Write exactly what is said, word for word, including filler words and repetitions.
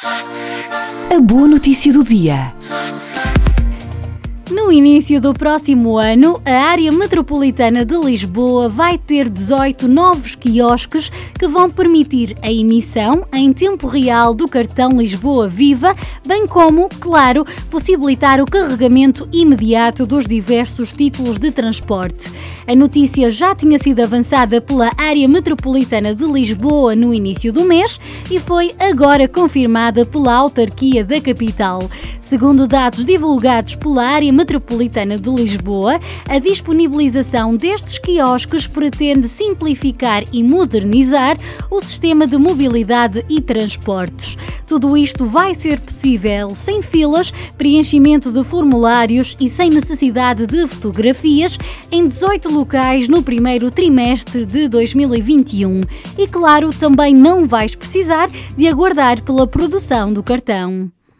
A boa notícia do dia. No início do próximo ano, a área metropolitana de Lisboa vai ter dezoito novos quiosques que vão permitir a emissão em tempo real do cartão Lisboa Viva, bem como, claro, possibilitar o carregamento imediato dos diversos títulos de transporte. A notícia já tinha sido avançada pela área metropolitana de Lisboa no início do mês e foi agora confirmada pela autarquia da capital. Segundo dados divulgados pela área metropolitana de Lisboa, a disponibilização destes quiosques pretende simplificar e modernizar o sistema de mobilidade e transportes. Tudo isto vai ser possível sem filas, preenchimento de formulários e sem necessidade de fotografias em dezoito locais no primeiro trimestre de dois mil e vinte e um. E claro, também não vais precisar de aguardar pela produção do cartão.